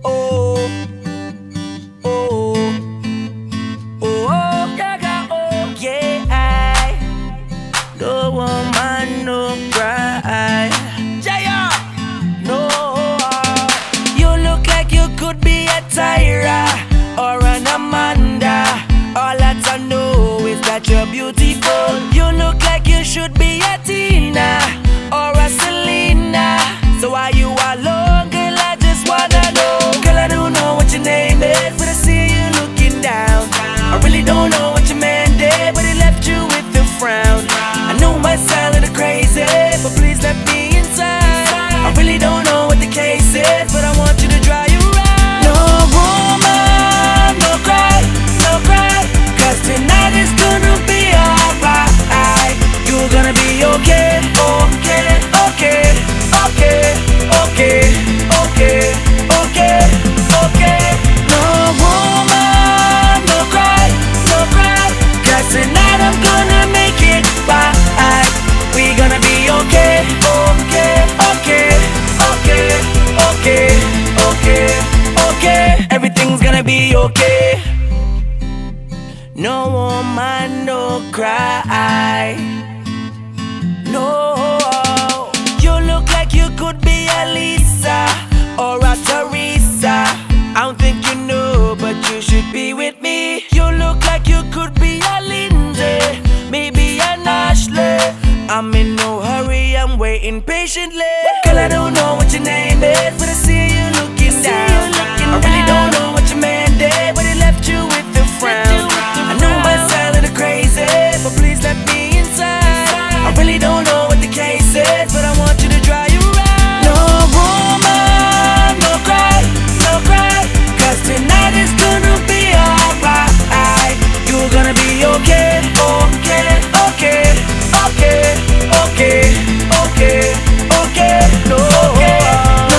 oh, oh, oh, yeah, I no woman, no cry. Jaya, no, you look like you could be a Tyra or an Amanda. All that I know is that you're beautiful. You look like you should be a Tina or a Selena. So why you alone, girl? I just wanna know. Girl, I don't know what your name is, but I see you looking down. I really don't know what your man did, but he left you with a frown. I know my sound a little crazy, but please let me inside. I really don't know what the case is, but I want you to dry your eyes. No woman, no cry, no cry, 'cause tonight is gonna be alright. You're gonna be okay, okay, okay, okay, okay, okay, okay, okay. No woman, no cry, no cry, 'cause tonight I'm gonna make it right. We gonna be okay, okay, okay, okay, okay, okay, okay. Everything's gonna be okay. No woman, no cry. No, you look like you could be a Lisa or a Teresa. I don't think you know, but you should be with me. You look like you could be a Lindsay, maybe an Ashley. I'm in no hurry, I'm waiting patiently. Girl, I don't know what your name is, but I see you looking down. I really don't know what your man did, but he left you with a frown. I know my sound a little crazy, but please let me inside. I really don't know what the case is, but I want you to dry your eyes. No woman, no cry, no cry, 'cause tonight is gonna be alright. You're gonna be okay, okay, okay, okay, okay, okay, okay. No, no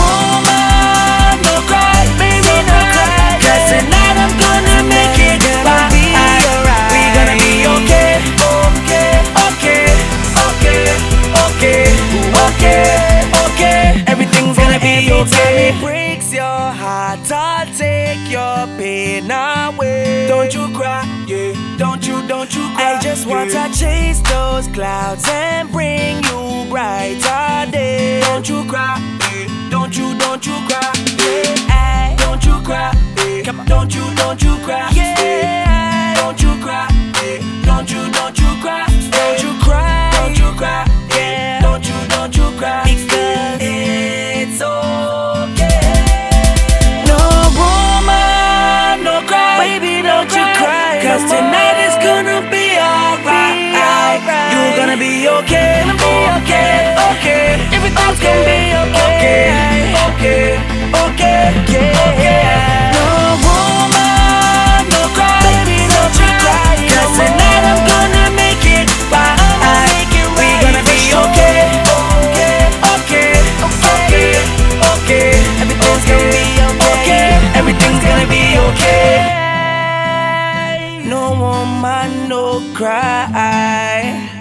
woman, no cry, baby, no cry, 'cause tonight I'm gonna make it right. We gonna be okay, okay, okay, okay, okay, okay, okay. Everything's gonna be okay. It breaks your heart, I'll take your pain away. Don't you cry, yeah. Don't you cry. I just want to chase those clouds and bring you brighter days. Don't you cry, yeah. Don't you cry, yeah. Don't you cry, yeah. Come on. Don't you cry, yeah. Don't you cry, yeah. Don't you cry, don't you cry, don't you cry, yeah. Don't you cry, because it's okay. No woman, no cry, baby, don't you cry, 'cause tonight is gonna be alright. You're gonna be okay, okay, okay. Everything's gonna be okay, okay, okay, okay. No woman, no cry, baby, don't you cry, 'cause tonight I'm gonna make it right. We gonna be okay, okay, okay, okay, okay. Everything's gonna be okay. Everything's gonna be okay. No woman, no cry.